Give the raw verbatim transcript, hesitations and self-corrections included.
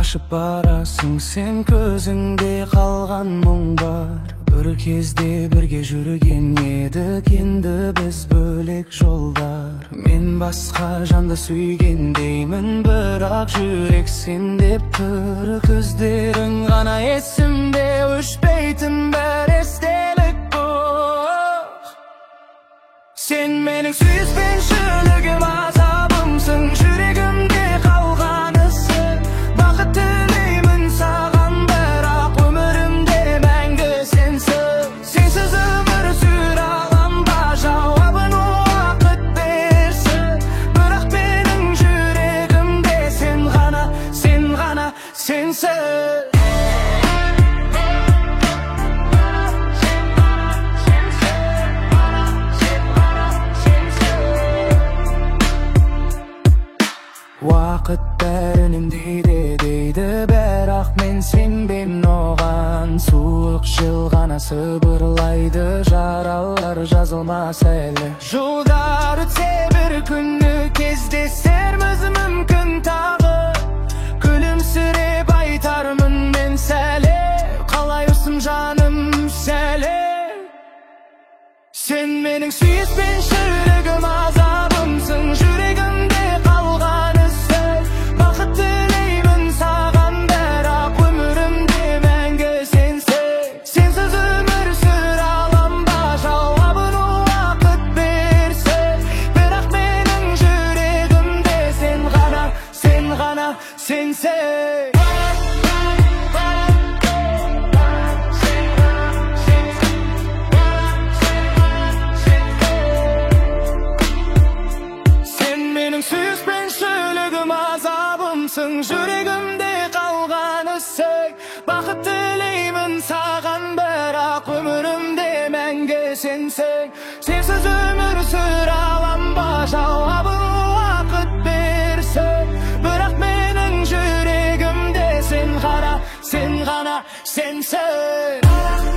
қашып барасың сен, көзіңде қалған мұң бар. Бір кезде бірге жүрген едік, енді біз бөлек жолдар. Мен басқа жанды сүйгендеймін, бірақ жүрек сен деп тұр. Көздерің ғана есімде, өшпейтін бір естелік бұл. Сен менің сүйіспеншілігім, азабымсың, жүрегімде қалғанысың. Бақыт тілеймін саған, бірақ өмірімде мәңгі сенсің. Сенсіз өмір сүре алам ба, жауабын уақыт берсін. Бірақ менің жүрегімде сен ғана, сен ғана сенсің. Уақыт бәрінен дейді дейді, бірақ мен сенбеймін оған. Суық жел ғана сыбырлайды, жаралар жазылмас әлі. Жылдар өтсе бір күні кездесерміз мүмкін тағы. Күлімсіреп айтармын мен сәлем, қалайсың жаным сәлем. Сен менің сүйіспеншілігім, азабымсың, жүрегімде қалғанысың. Бақыт тілеймін саған, бірақ өмірімде мәңгі сенсің. Сенсіз өмір сүре алам ба, жауабын уақыт берсін. Бірақ менің жүрегімде сен ғана, сен ғана сенсің. Сүйіспеншілігім, азабымсың, жүрегімде қалғанысың. Бақыт тілеймін саған, бірақ өмірімде мәңгі сенсің. Сенсіз өмір сүре алам ба, жауабын уақыт берсін. Бірақ менің жүрегімде сен ғана, сен ғана сенсің.